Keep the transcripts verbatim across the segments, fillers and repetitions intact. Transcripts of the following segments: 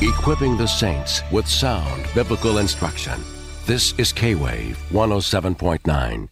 equipping the saints with sound biblical instruction. This is K-Wave one oh seven point nine.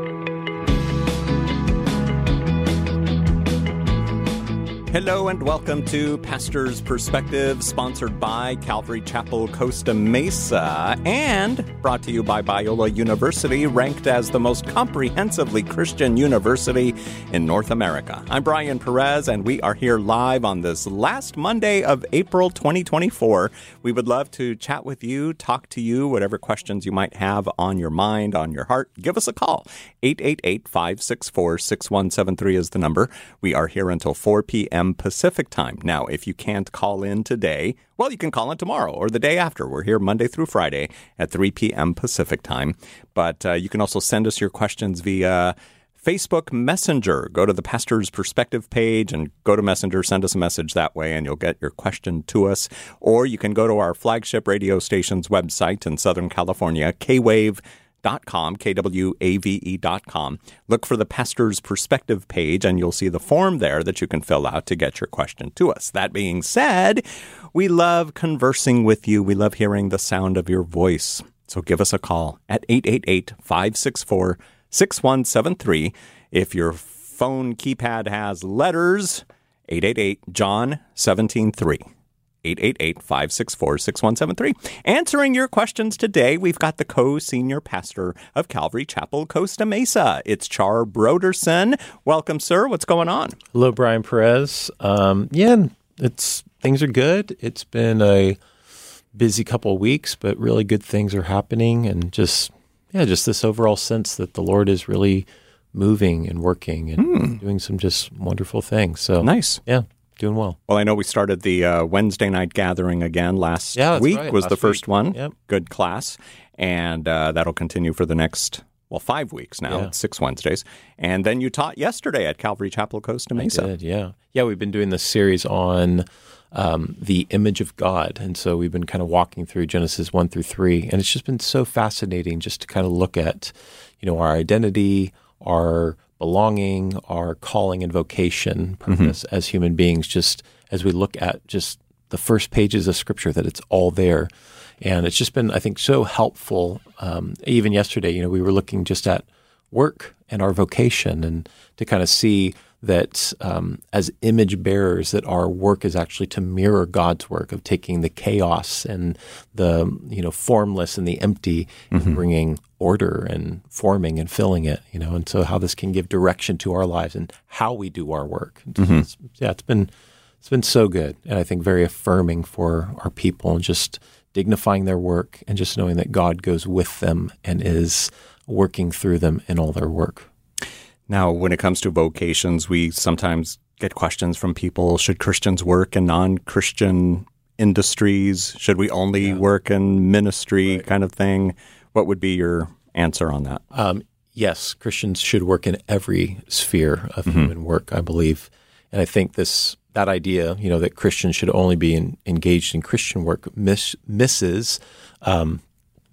Hello and welcome to Pastor's Perspective, sponsored by Calvary Chapel, Costa Mesa, and brought to you by Biola University, ranked as the most comprehensively Christian university in North America. I'm Brian Perez, and we are here live on this last Monday of April twenty twenty-four. We would love to chat with you, talk to you, whatever questions you might have on your mind, on your heart. Give us a call. eight eight eight, five six four, six one seven three is the number. We are here until four p.m. Pacific time. Now, if you can't call in today, well, you can call in tomorrow or the day after. We're here Monday through Friday at three p.m. Pacific time. But uh, you can also send us your questions via Facebook Messenger. Go to the Pastor's Perspective page and go to Messenger, send us a message that way, and you'll get your question to us. Or you can go to our flagship radio station's website in Southern California, K Wave dot com, K W A V E dot com. Look for the Pastor's Perspective page, and you'll see the form there that you can fill out to get your question to us. That being said, we love conversing with you. We love hearing the sound of your voice. So give us a call at eight eight eight, five six four, six one seven three. If your phone keypad has letters, eight eight eight, John seventeen three. eight eight eight, five six four, six one seven three. Answering your questions today, we've got the co-senior pastor of Calvary Chapel, Costa Mesa. It's Char Broderson. Welcome, sir. What's going on? Hello, Brian Perez. Um, yeah, it's things are good. It's been a busy couple of weeks, but really good things are happening, and just yeah, just this overall sense that the Lord is really moving and working and hmm. doing some just wonderful things. So nice. Yeah. Doing well. Well, I know we started the uh, Wednesday night gathering again last yeah, week right. was last the first week. one. Yep. Good class. And uh, that'll continue for the next, well, five weeks now. Yeah. It's six Wednesdays. And then you taught yesterday at Calvary Chapel, Costa Mesa. I did, yeah. Yeah, we've been doing this series on um, the image of God. And so we've been kind of walking through Genesis one through three. And it's just been so fascinating just to kind of look at, you know, our identity, our belonging, our calling and vocation, purpose mm-hmm. as human beings, just as we look at just the first pages of Scripture, that it's all there. And it's just been, I think, so helpful. Um, even yesterday, you know, we were looking just at work and our vocation, and to kind of see that um, as image bearers, that our work is actually to mirror God's work of taking the chaos and the, you know, formless and the empty mm-hmm. and bringing order and forming and filling it, you know, and so how this can give direction to our lives and how we do our work. Mm-hmm. It's, yeah, it's been it's been so good, and I think very affirming for our people, and just dignifying their work and just knowing that God goes with them and is working through them in all their work. Now, when it comes to vocations, we sometimes get questions from people, should Christians work in non-Christian industries? Should we only yeah. work in ministry right. kind of thing? What would be your answer on that? Um, yes, Christians should work in every sphere of mm-hmm. human work, I believe. And I think this that idea, you know, that Christians should only be in, engaged in Christian work miss, misses um,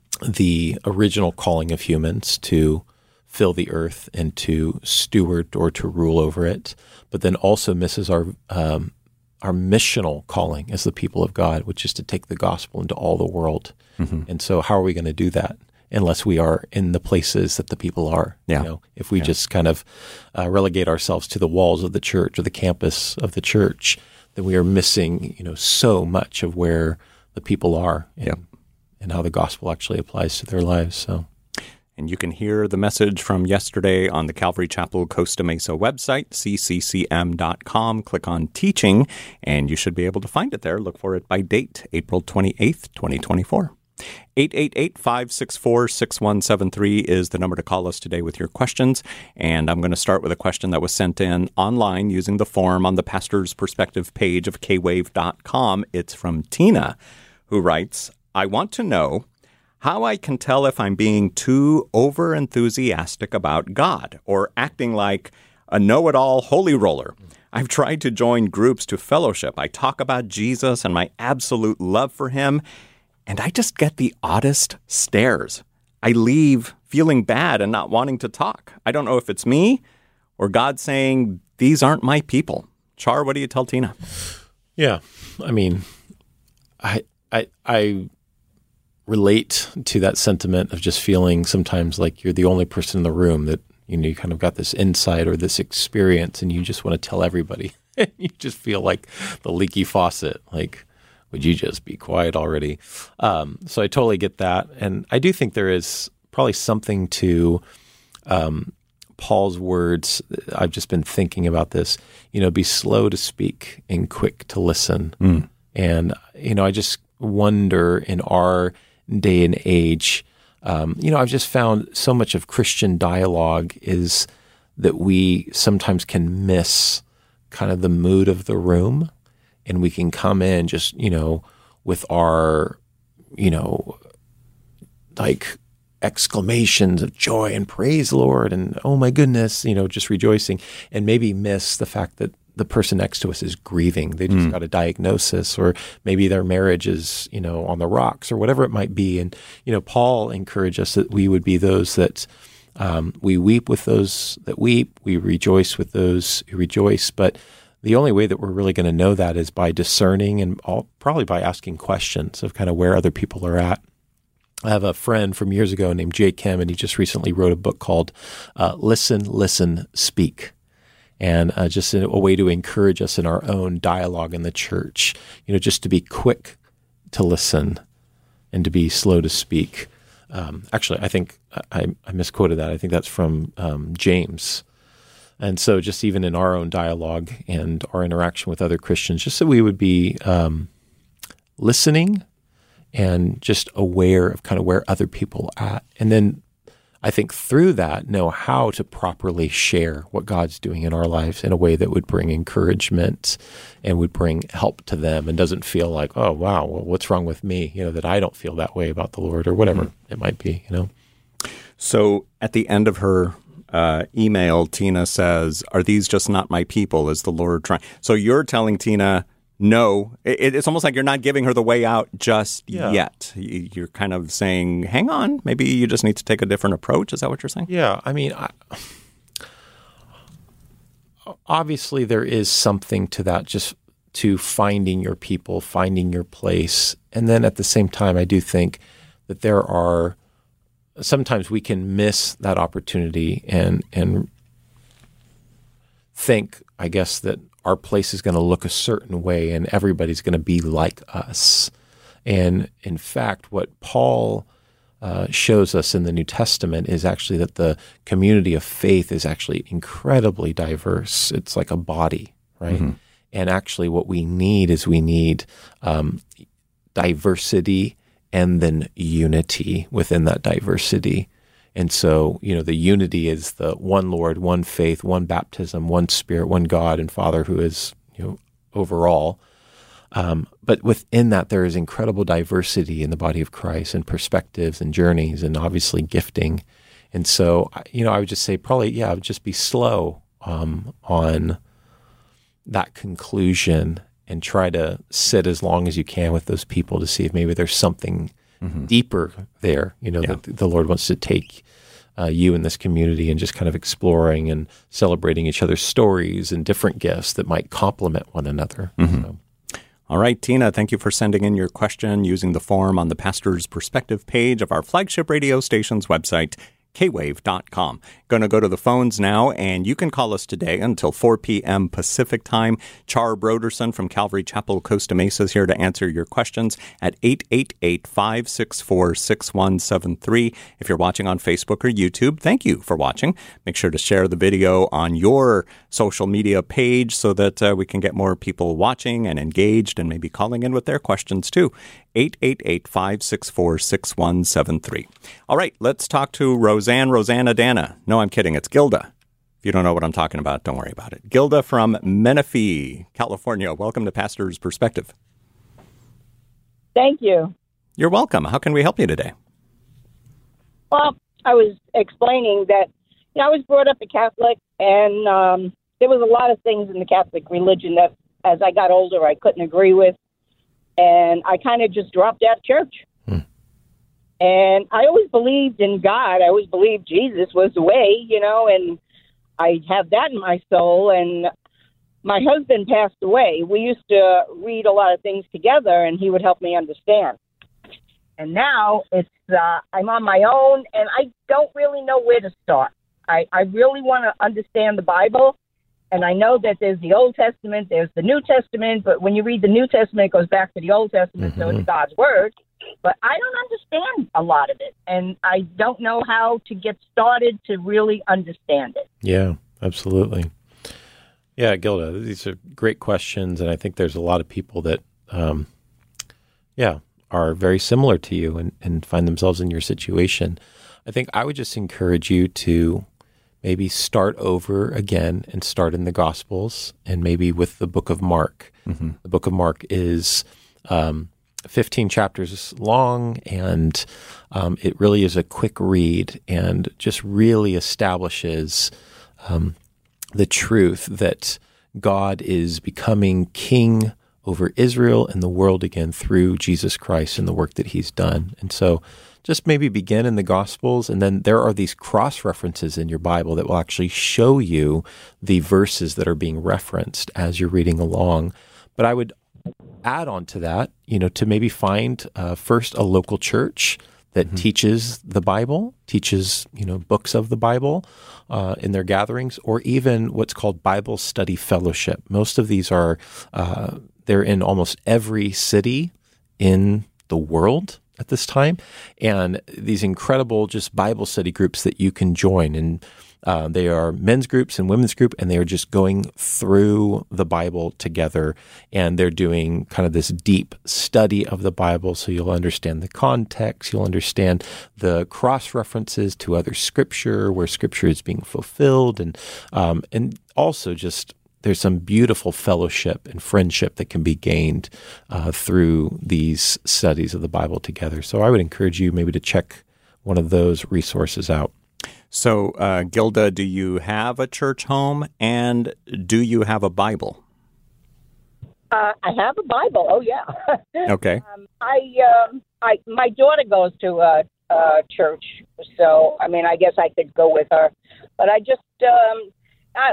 the original calling of humans to fill the earth and to steward or to rule over it, but then also misses our um, our missional calling as the people of God, which is to take the gospel into all the world. Mm-hmm. And so how are we going to do that unless we are in the places that the people are? Yeah. You know, if we yeah. just kind of uh, relegate ourselves to the walls of the church or the campus of the church, then we are missing, you know, so much of where the people are and, yep. and how the gospel actually applies to their lives. So. And you can hear the message from yesterday on the Calvary Chapel Costa Mesa website, c c c m dot com. Click on Teaching, and you should be able to find it there. Look for it by date, April twenty-eighth, twenty twenty-four. eight eight eight, five six four, six one seven three is the number to call us today with your questions. And I'm going to start with a question that was sent in online using the form on the Pastor's Perspective page of k wave dot com. It's from Tina, who writes, I want to know how I can tell if I'm being too over-enthusiastic about God or acting like a know-it-all holy roller. I've tried to join groups to fellowship. I talk about Jesus and my absolute love for him, and I just get the oddest stares. I leave feeling bad and not wanting to talk. I don't know if it's me or God saying, these aren't my people. Char, what do you tell Tina? Yeah, I mean, I, I, I relate to that sentiment of just feeling sometimes like you're the only person in the room that, you know, you kind of got this insight or this experience and you just want to tell everybody. You just feel like the leaky faucet, like, would you just be quiet already? Um, so I totally get that. And I do think there is probably something to um, Paul's words. I've just been thinking about this, you know, be slow to speak and quick to listen. Mm. And, you know, I just wonder in our day and age, um, you know, I've just found so much of Christian dialogue is that we sometimes can miss kind of the mood of the room, and we can come in just, you know, with our, you know, like exclamations of joy and praise the Lord and oh my goodness, you know, just rejoicing, and maybe miss the fact that the person next to us is grieving. They just mm. got a diagnosis, or maybe their marriage is, you know, on the rocks, or whatever it might be. And, you know, Paul encouraged us that we would be those that um, we weep with those that weep, we rejoice with those who rejoice. But the only way that we're really going to know that is by discerning and all, probably by asking questions of kind of where other people are at. I have a friend from years ago named Jay Kim, and he just recently wrote a book called uh, Listen, Listen, Speak. And uh, just a, a way to encourage us in our own dialogue in the church, you know, just to be quick to listen and to be slow to speak. Um, actually, I think I, I misquoted that. I think that's from um, James. And so just even in our own dialogue and our interaction with other Christians, just so we would be um, listening and just aware of kind of where other people are at. And then I think through that, know how to properly share what God's doing in our lives in a way that would bring encouragement and would bring help to them, and doesn't feel like, oh, wow, well, what's wrong with me? You know, that I don't feel that way about the Lord, or whatever mm-hmm. it might be, you know. So at the end of her uh, email, Tina says, are these just not my people? Is the Lord trying? So you're telling Tina, no, it, it's almost like you're not giving her the way out just yeah. yet. You're kind of saying, hang on, maybe you just need to take a different approach. Is that what you're saying? Yeah. I mean, I, obviously there is something to that, just to finding your people, finding your place. And then at the same time, I do think that there are, sometimes we can miss that opportunity and and think, I guess, that our place is going to look a certain way and everybody's going to be like us. And in fact, what Paul uh, shows us in the New Testament is actually that the community of faith is actually incredibly diverse. It's like a body, right? Mm-hmm. And actually what we need is we need um, diversity and then unity within that diversity. And so, you know, the unity is the one Lord, one faith, one baptism, one Spirit, one God and Father who is, you know, overall. Um, but within that, there is incredible diversity in the body of Christ, and perspectives and journeys, and obviously gifting. And so, you know, I would just say probably, yeah, I would just be slow um, on that conclusion, and try to sit as long as you can with those people to see if maybe there's something mm-hmm. deeper there, you know, yeah. that the Lord wants to take uh, you in this community, and just kind of exploring and celebrating each other's stories and different gifts that might complement one another. Mm-hmm. So. All right, Tina, thank you for sending in your question using the form on the Pastor's Perspective page of our flagship radio station's website, k wave dot com. Going to go to the phones now, and you can call us today until four p.m. Pacific time. Char Broderson from Calvary Chapel, Costa Mesa is here to answer your questions at eight eight eight, five six four, six one seven three. If you're watching on Facebook or YouTube, thank you for watching. Make sure to share the video on your social media page so that uh, we can get more people watching and engaged and maybe calling in with their questions too. eight eight eight, five six four, six one seven three. All right, let's talk to Roseanne, Rosanna Dana. No, I'm kidding. It's Gilda. If you don't know what I'm talking about, don't worry about it. Gilda from Menifee, California. Welcome to Pastor's Perspective. Thank you. You're welcome. How can we help you today? Well, I was explaining that, you know, I was brought up a Catholic, and um, there was a lot of things in the Catholic religion that, as I got older, I couldn't agree with. And I kind of just dropped out of church. Hmm. And I always believed in God. I always believed Jesus was the way, you know, and I have that in my soul. And my husband passed away, we used to read a lot of things together, and he would help me understand. And now it's uh, I'm on my own, and I don't really know where to start. I, I really want to understand the Bible, and I know that there's the Old Testament, there's the New Testament, but when you read the New Testament, it goes back to the Old Testament, mm-hmm. so it's God's Word. But I don't understand a lot of it, and I don't know how to get started to really understand it. Yeah, absolutely. Yeah, Gilda, these are great questions, and I think there's a lot of people that, um, yeah, are very similar to you and, and find themselves in your situation. I think I would just encourage you to maybe start over again and start in the Gospels, and maybe with the book of Mark. Mm-hmm. The book of Mark is um, fifteen chapters long, and um, it really is a quick read and just really establishes um, the truth that God is becoming king over Israel and the world again through Jesus Christ and the work that he's done. And so just maybe begin in the Gospels, and then there are these cross-references in your Bible that will actually show you the verses that are being referenced as you're reading along. But I would add on to that, you know, to maybe find uh, first a local church that mm-hmm. teaches the Bible, teaches, you know, books of the Bible uh, in their gatherings, or even what's called Bible study fellowship. Most of these are, uh, they're in almost every city in the world at this time, and these incredible just Bible study groups that you can join. And uh, they are men's groups and women's group, and they are just going through the Bible together, and they're doing kind of this deep study of the Bible, so you'll understand the context, you'll understand the cross-references to other Scripture, where Scripture is being fulfilled, and um, and also just there's some beautiful fellowship and friendship that can be gained uh, through these studies of the Bible together. So I would encourage you maybe to check one of those resources out. So, uh, Gilda, do you have a church home, and do you have a Bible? Uh, I have a Bible. Oh, yeah. Okay. um, I, um, I, my daughter goes to a, a church, so I mean, I guess I could go with her. But I just, um, I,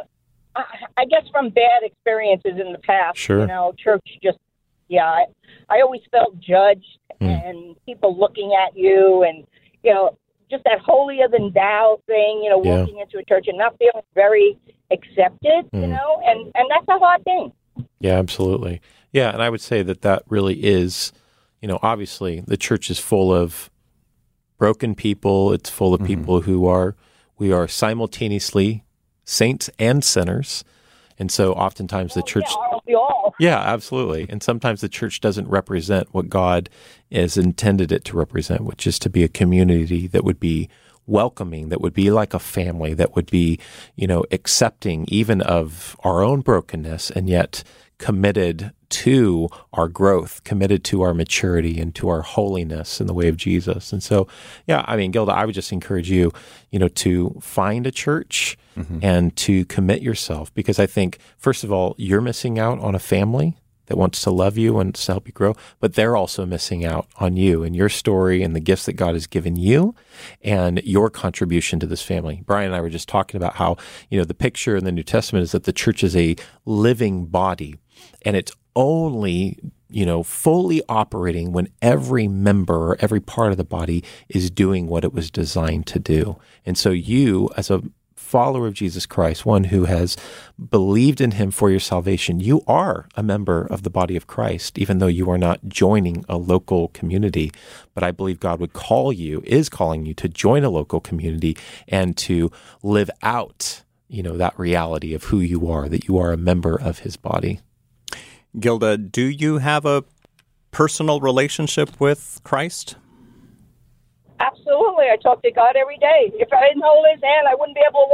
I guess from bad experiences in the past, sure. you know, church just, yeah, I, I always felt judged mm. and people looking at you, and, you know, just that holier than thou thing, you know, yeah. walking into a church and not feeling very accepted, mm. you know, and, and that's a hard thing. Yeah, absolutely. Yeah, and I would say that that really is, you know, obviously the church is full of broken people. It's full of mm-hmm. people who are, we are simultaneously saints and sinners. And so oftentimes the church... Oh, yeah, we all. Yeah, absolutely. And sometimes the church doesn't represent what God has intended it to represent, which is to be a community that would be welcoming, that would be like a family, that would be, you know, accepting even of our own brokenness, and yet committed to our growth, committed to our maturity and to our holiness in the way of Jesus. And so, yeah, I mean, Gilda, I would just encourage you, you know, to find a church mm-hmm. and to commit yourself, because I think, first of all, you're missing out on a family that wants to love you and to help you grow, but they're also missing out on you and your story and the gifts that God has given you and your contribution to this family. Brian and I were just talking about how, you know, the picture in the New Testament is that the church is a living body, and it's only, you know, fully operating when every member or every part of the body is doing what it was designed to do. And so you, as a follower of Jesus Christ, one who has believed in him for your salvation, you are a member of the body of Christ, even though you are not joining a local community. But I believe God would call you, is calling you to join a local community and to live out, you know, that reality of who you are, that you are a member of his body. Gilda, do you have a personal relationship with Christ? Absolutely. I talk to God every day. If I didn't hold his hand, I wouldn't be able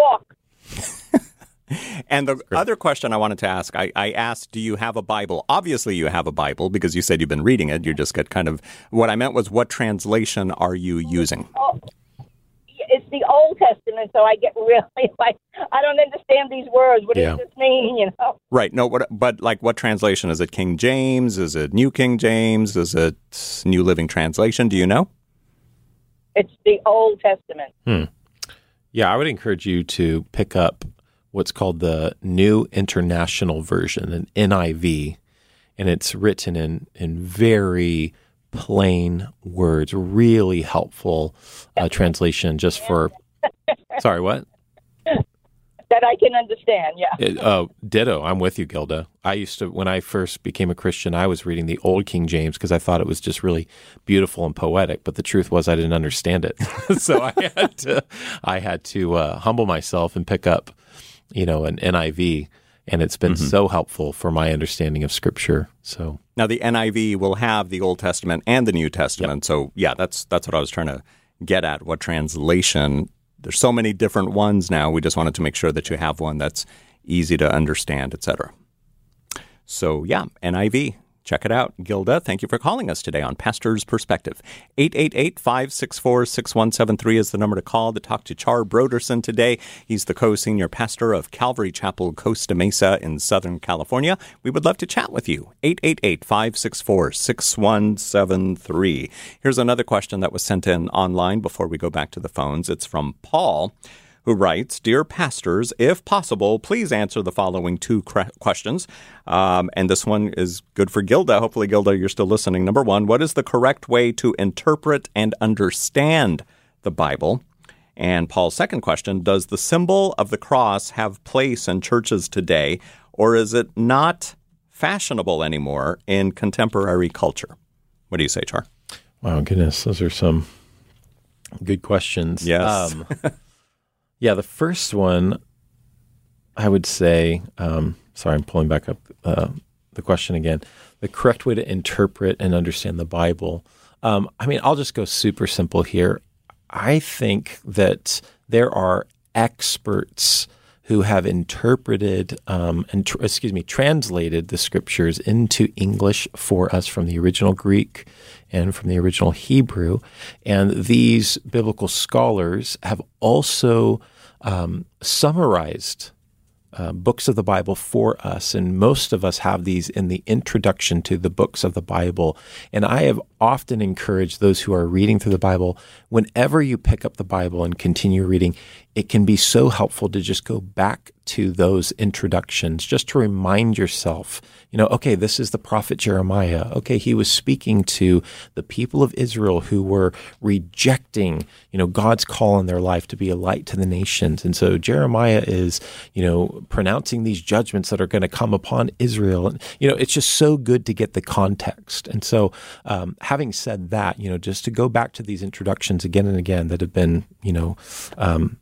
to walk. And the other question I wanted to ask, I, I asked, do you have a Bible? Obviously you have a Bible because you said you've been reading it. You just got kind of, what I meant was, what translation are you using? Oh, it's the Old Testament, so I get really, like, I don't understand these words. What yeah. does this mean, you know? Right. No, what, but like what translation? Is it King James? Is it New King James? Is it New Living Translation? Do you know? It's the Old Testament. Hmm. Yeah, I would encourage you to pick up what's called the New International Version, an N I V, and it's written in, in very plain words, really helpful uh, translation just for, sorry, what? That I can understand, yeah. It, uh, ditto, I'm with you, Gilda. I used to, when I first became a Christian, I was reading the Old King James because I thought it was just really beautiful and poetic, but the truth was I didn't understand it. So I had to, I had to uh, humble myself and pick up, you know, an N I V, and it's been mm-hmm. so helpful for my understanding of Scripture. So now the N I V will have the Old Testament and the New Testament. Yep. So yeah, that's that's what I was trying to get at. What translation? There's so many different ones now. We just wanted to make sure that you have one that's easy to understand, et cetera. So yeah, N I V. Check it out. Gilda, thank you for calling us today on Pastor's Perspective. eight eight eight, five six four, six one seven three is the number to call to talk to Char Broderson today. He's the co-senior pastor of Calvary Chapel, Costa Mesa in Southern California. We would love to chat with you. eight eight eight, five six four, six one seven three. Here's another question that was sent in online before we go back to the phones. It's from Paul, who writes, Dear pastors, if possible, please answer the following two cre- questions. Um, and this one is good for Gilda. Hopefully, Gilda, you're still listening. Number one, what is the correct way to interpret and understand the Bible? And Paul's second question, does the symbol of the cross have place in churches today, or is it not fashionable anymore in contemporary culture? What do you say, Char? Wow, goodness, those are some good questions. Yes. Um, Yeah, the first one, I would say, um, sorry, I'm pulling back up uh, the question again. The correct way to interpret and understand the Bible. Um, I mean, I'll just go super simple here. I think that there are experts who have interpreted um, and tr- excuse me, translated the Scriptures into English for us from the original Greek and from the original Hebrew. And these biblical scholars have also um, summarized uh, books of the Bible for us. And most of us have these in the introduction to the books of the Bible. And I have often encouraged those who are reading through the Bible, whenever you pick up the Bible and continue reading, it can be so helpful to just go back to those introductions, just to remind yourself, you know, okay, this is the prophet Jeremiah. Okay, he was speaking to the people of Israel who were rejecting, you know, God's call in their life to be a light to the nations. And so Jeremiah is, you know, pronouncing these judgments that are going to come upon Israel. And, you know, it's just so good to get the context. And so um, having said that, you know, just to go back to these introductions again and again that have been, you know, um,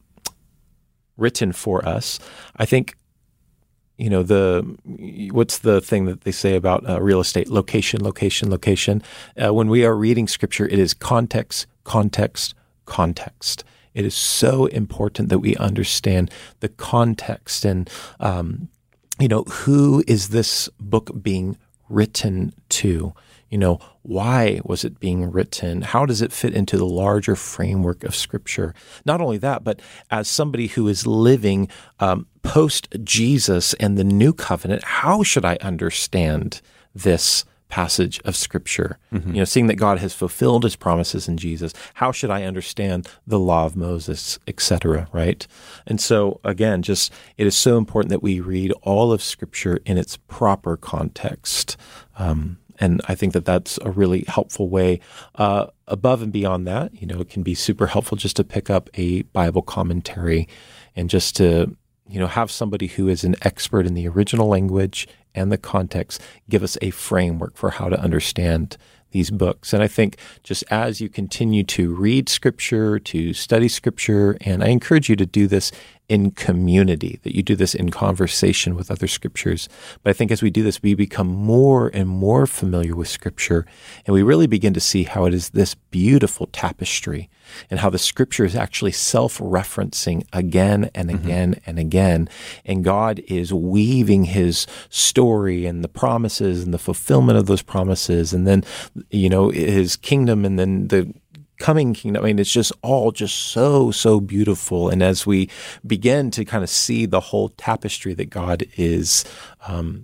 written for us, I think, you know, the what's the thing that they say about uh, real estate? Location, location, location. Uh, when we are reading Scripture, it is context, context, context. It is so important that we understand the context and, um, you know, who is this book being written to? You know, why was it being written? How does it fit into the larger framework of Scripture? Not only that, but as somebody who is living um, post-Jesus and the New Covenant, how should I understand this passage of Scripture? Mm-hmm. You know, seeing that God has fulfilled His promises in Jesus, how should I understand the law of Moses, et cetera, right? And so, again, just it is so important that we read all of Scripture in its proper context. Um And I think that that's a really helpful way. Uh, above and beyond that, you know, it can be super helpful just to pick up a Bible commentary and just to, you know, have somebody who is an expert in the original language and the context give us a framework for how to understand these books. And I think just as you continue to read Scripture, to study Scripture, and I encourage you to do this in community, that you do this in conversation with other Scriptures. But I think as we do this, we become more and more familiar with Scripture, and we really begin to see how it is this beautiful tapestry and how the Scripture is actually self-referencing again and again mm-hmm. and again. And God is weaving His story and the promises and the fulfillment of those promises, and then, you know, His kingdom, and then the coming kingdom. I mean, it's just all just so, so beautiful. And as we begin to kind of see the whole tapestry that God is um,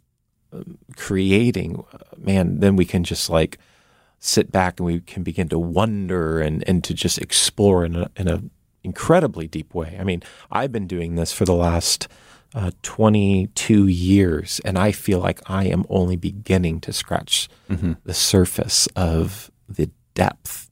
creating, man, then we can just like sit back and we can begin to wonder and, and to just explore in a, in a incredibly deep way. I mean, I've been doing this for the last uh, twenty-two years, and I feel like I am only beginning to scratch mm-hmm. the surface of the depth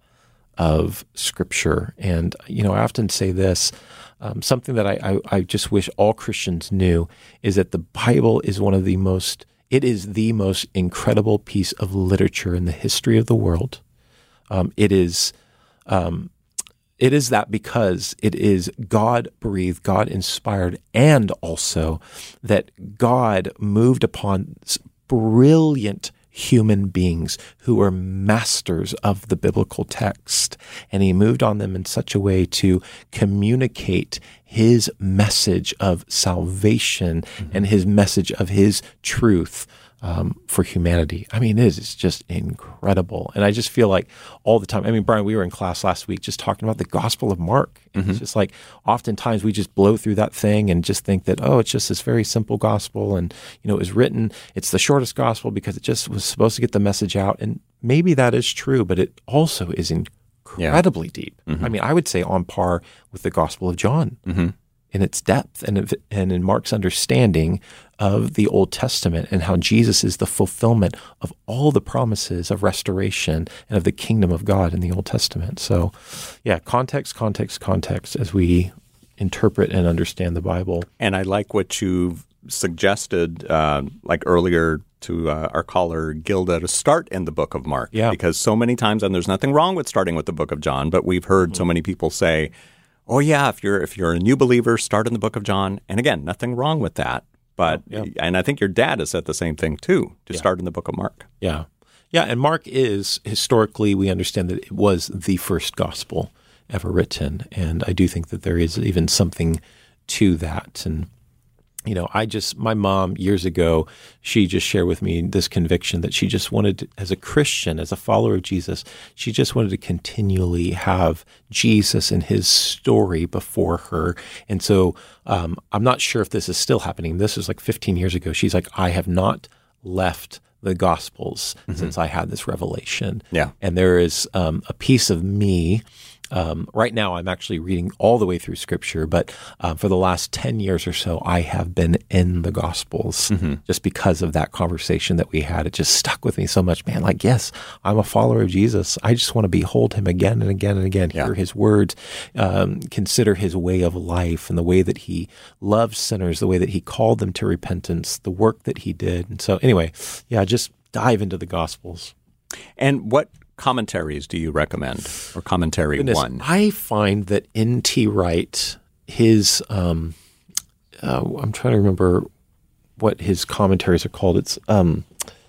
of Scripture. And, you know, I often say this, um, something that I, I, I just wish all Christians knew is that the Bible is one of the most, it is the most incredible piece of literature in the history of the world. Um, it is, um, it is that because it is God-breathed, God-inspired, and also that God moved upon brilliant human beings who were masters of the biblical text, and he moved on them in such a way to communicate his message of salvation mm-hmm. and his message of his truth um, for humanity. I mean, it is just incredible. And I just feel like all the time, I mean, Brian, we were in class last week just talking about the Gospel of Mark. Mm-hmm. It's just like oftentimes we just blow through that thing and just think that, oh, it's just this very simple gospel. And, you know, it was written, it's the shortest gospel because it just was supposed to get the message out. And maybe that is true, but it also is incredibly yeah. deep. Mm-hmm. I mean, I would say on par with the Gospel of John. Mm-hmm. in its depth and, and in Mark's understanding of the Old Testament and how Jesus is the fulfillment of all the promises of restoration and of the kingdom of God in the Old Testament. So, yeah, context, context, context as we interpret and understand the Bible. And I like what you've suggested, uh, like earlier to uh, our caller, Gilda, to start in the book of Mark. Yeah. Because so many times, and there's nothing wrong with starting with the book of John, but we've heard mm-hmm. so many people say, oh yeah, if you're if you're a new believer, start in the book of John. And again, nothing wrong with that. But oh, yeah. and I think your dad has said the same thing too, to yeah. start in the book of Mark. Yeah. Yeah, and Mark is, historically, we understand that it was the first gospel ever written. And I do think that there is even something to that. And you know, I just, my mom years ago, she just shared with me this conviction that she just wanted, to, as a Christian, as a follower of Jesus, she just wanted to continually have Jesus and his story before her. And so um, I'm not sure if this is still happening. This was like fifteen years ago. She's like, I have not left the Gospels mm-hmm. since I had this revelation. Yeah. And there is um, a piece of me. Um, right now, I'm actually reading all the way through Scripture, but uh, for the last ten years or so, I have been in the Gospels mm-hmm. just because of that conversation that we had. It just stuck with me so much, man. Like, yes, I'm a follower of Jesus. I just want to behold him again and again and again, yeah. hear his words, um, consider his way of life and the way that he loved sinners, the way that he called them to repentance, the work that he did. And so anyway, yeah, just dive into the Gospels. And what commentaries do you recommend, or commentary Goodness, one? I find that N T Wright, his, um, uh, I'm trying to remember what his commentaries are called. It's um,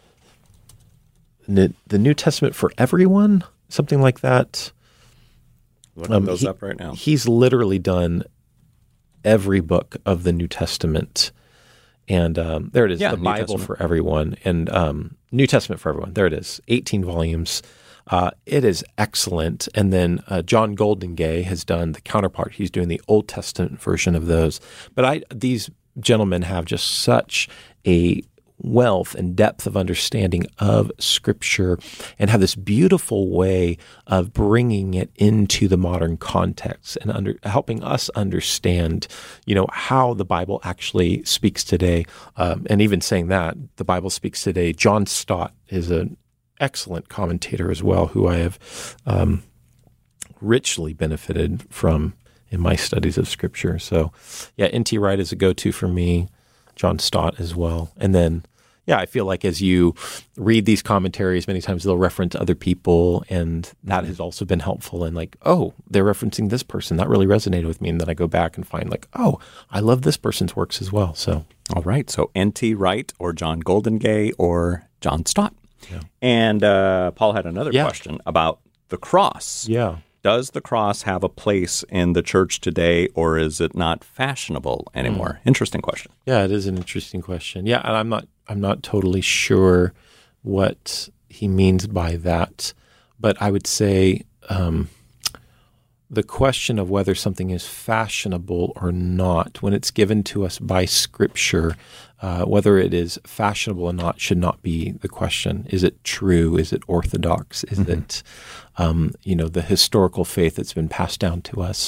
the, the New Testament for Everyone, something like that. Looking um, those he, up right now. He's literally done every book of the New Testament. And um, there it is, yeah, the New Bible Testament. for Everyone, and um, New Testament for Everyone. There it is, eighteen volumes. Uh, it is excellent. And then uh, John Goldingay has done the counterpart. He's doing the Old Testament version of those. But I, these gentlemen have just such a wealth and depth of understanding of Scripture and have this beautiful way of bringing it into the modern context and under, helping us understand, you know, how the Bible actually speaks today. Um, and even saying that, the Bible speaks today. John Stott is an excellent commentator as well, who I have um, richly benefited from in my studies of Scripture. So, yeah, N T Wright is a go-to for me, John Stott as well. And then, yeah, I feel like as you read these commentaries, many times they'll reference other people, and that has also been helpful. And like, oh, they're referencing this person. That really resonated with me. And then I go back and find like, oh, I love this person's works as well. So, all right. So N T Wright or John Goldingay or John Stott. Yeah. And uh, Paul had another yeah. question about the cross. Yeah. Does the cross have a place in the church today, or is it not fashionable anymore? Mm. Interesting question. Yeah, it is an interesting question. Yeah, and I'm not I'm not totally sure what he means by that, but I would say um, the question of whether something is fashionable or not, when it's given to us by Scripture, uh, whether it is fashionable or not should not be the question. Is it true? Is it orthodox? Is mm-hmm. it, um, you know, the historical faith that's been passed down to us?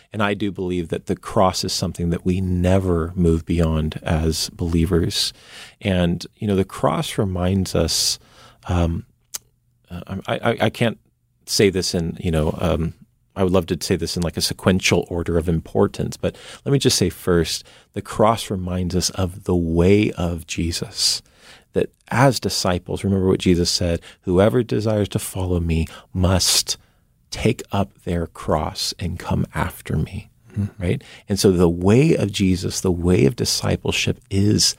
And I do believe that the cross is something that we never move beyond as believers. And, you know, the cross reminds us, um, I, I, I can't say this in, you know, um, I would love to say this in like a sequential order of importance, but let me just say first, the cross reminds us of the way of Jesus. That as disciples, remember what Jesus said, whoever desires to follow me must take up their cross and come after me, mm-hmm. right? And so the way of Jesus, the way of discipleship is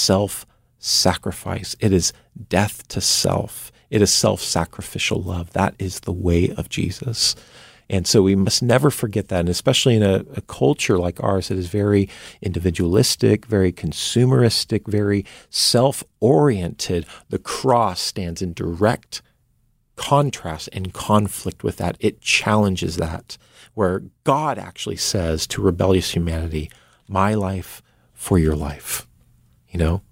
self-sacrifice. It is death to self. It is self-sacrificial love. That is the way of Jesus. And so we must never forget that, and especially in a, a culture like ours that is very individualistic, very consumeristic, very self-oriented, the cross stands in direct contrast and conflict with that. It challenges that, where God actually says to rebellious humanity, my life for your life, you know?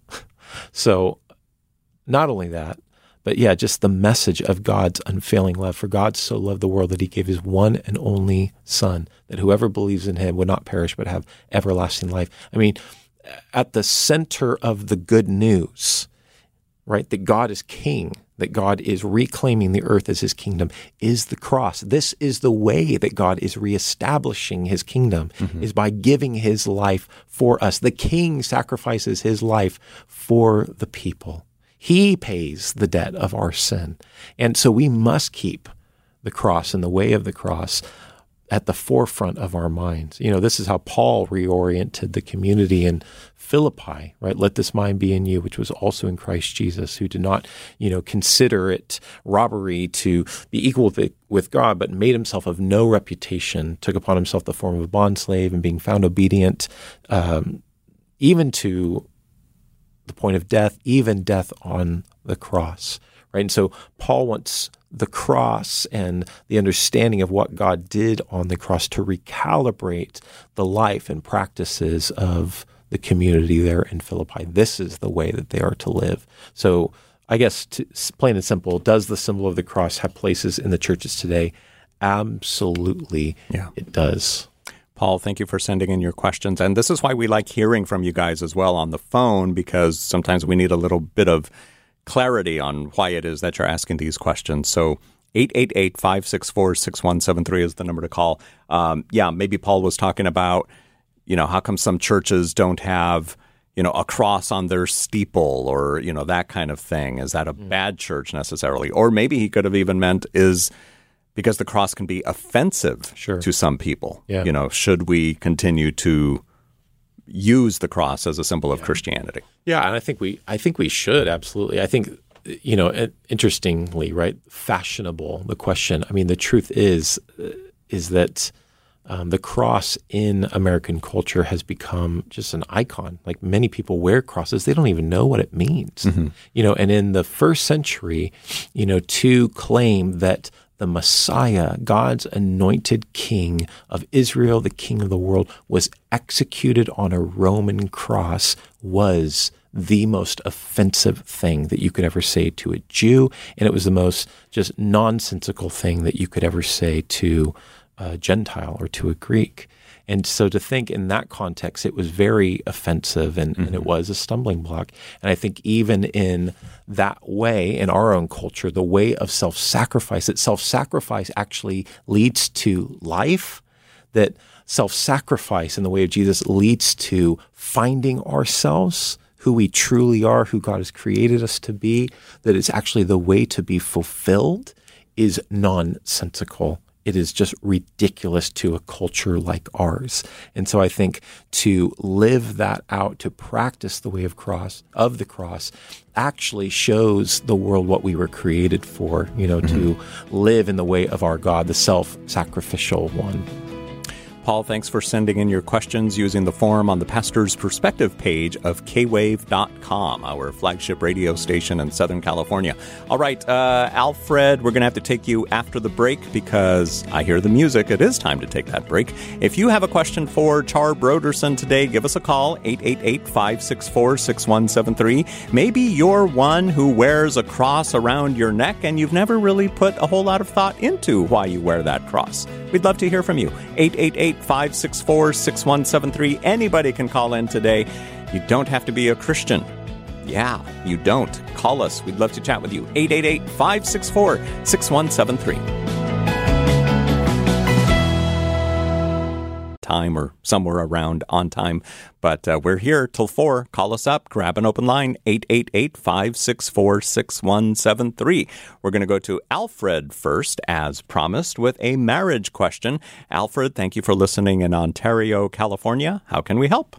So not only that, but yeah, just the message of God's unfailing love. For God so loved the world that he gave his one and only Son, that whoever believes in him would not perish but have everlasting life. I mean, at the center of the good news, right, that God is king, that God is reclaiming the earth as his kingdom, is the cross. This is the way that God is reestablishing his kingdom, mm-hmm. is by giving his life for us. The king sacrifices his life for the people. He pays the debt of our sin. And so we must keep the cross and the way of the cross at the forefront of our minds. You know, this is how Paul reoriented the community in Philippi, right? Let this mind be in you, which was also in Christ Jesus, who did not, you know, consider it robbery to be equal with, with God, but made himself of no reputation, took upon himself the form of a bondslave, and being found obedient, um, even to the point of death, even death on the cross, right? And so Paul wants the cross and the understanding of what God did on the cross to recalibrate the life and practices of the community there in Philippi. This is the way that they are to live. So I guess, to, plain and simple, does the symbol of the cross have places in the churches today? Absolutely, yeah. It does. Paul, thank you for sending in your questions. And this is why we like hearing from you guys as well on the phone, because sometimes we need a little bit of clarity on why it is that you're asking these questions. So eight eight eight, five six four, six one seven three is the number to call. Um, yeah, maybe Paul was talking about, you know, how come some churches don't have, you know, a cross on their steeple or, you know, that kind of thing. Is that a mm. bad church necessarily? Or maybe he could have even meant is because the cross can be offensive sure. to some people. Yeah. You know, should we continue to use the cross as a symbol of yeah. Christianity? Yeah, and I think we I think we should, absolutely. I think, you know, interestingly, right, fashionable, the question. I mean, the truth is, is that um, the cross in American culture has become just an icon. Like, many people wear crosses. They don't even know what it means. Mm-hmm. You know, and in the first century, you know, to claim that the Messiah, God's anointed king of Israel, the king of the world, was executed on a Roman cross was the most offensive thing that you could ever say to a Jew. And it was the most just nonsensical thing that you could ever say to a Gentile or to a Greek. And so to think in that context, it was very offensive and, mm-hmm. and it was a stumbling block. And I think even in that way, in our own culture, the way of self-sacrifice, that self-sacrifice actually leads to life, that self-sacrifice in the way of Jesus leads to finding ourselves, who we truly are, who God has created us to be, that it's actually the way to be fulfilled, is nonsensical. It is just ridiculous to a culture like ours. And so I think to live that out, to practice the way of cross of the cross, actually shows the world what we were created for, you know, mm-hmm. to live in the way of our God, the self-sacrificial one. Paul, thanks for sending in your questions using the form on the Pastor's Perspective page of K wave dot com, our flagship radio station in Southern California. All right, uh, Alfred, we're going to have to take you after the break because I hear the music. It is time to take that break. If you have a question for Char Broderson today, give us a call, eight eight eight, five six four, six one seven three. Maybe you're one who wears a cross around your neck and you've never really put a whole lot of thought into why you wear that cross. We'd love to hear from you. eight eight eight, five six four, six one seven three. Anybody can call in today. You don't have to be a Christian. Yeah, you don't. Call us. We'd love to chat with you. eight eight eight, five six four, six one seven three. Time or somewhere around on time. But uh, we're here till four. Call us up. Grab an open line. eight eight eight, five six four, six one seven three. We're going to go to Alfred first, as promised, with a marriage question. Alfred, thank you for listening in Ontario, California. How can we help?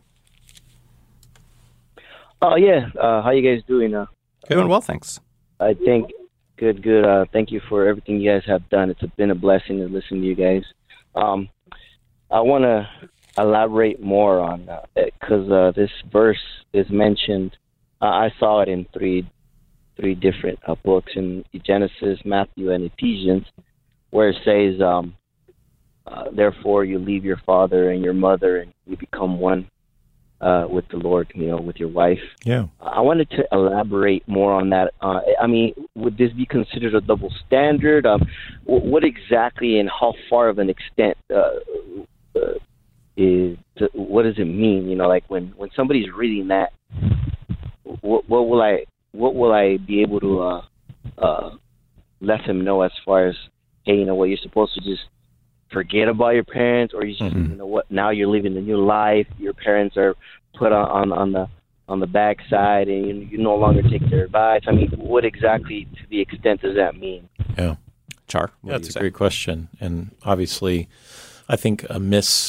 Oh, yeah. Uh, how you guys doing? Uh, Doing well, thanks. I think good, good. Uh, thank you for everything you guys have done. It's been a blessing to listen to you guys. Um, I want to elaborate more on that because uh, this verse is mentioned. Uh, I saw it in three three different uh, books in Genesis, Matthew, and Ephesians, where it says, um, uh, therefore you leave your father and your mother and you become one. Uh, with the Lord, you know, with your wife. Yeah. I wanted to elaborate more on that. Uh, I mean, would this be considered a double standard? Um, what exactly and how far of an extent uh, uh, is? What does it mean? You know, like when, when somebody's reading that, what, what will I what will I be able to uh, uh, let them know as far as, hey, you know what, you're supposed to just forget about your parents, or you, just, mm-hmm. you know what? Now you're living a new life. Your parents are put on, on, on the on the backside, and you, you no longer take their advice. I mean, what exactly, to the extent, does that mean? Yeah, Char, yeah, that's a say? great question, and obviously, I think a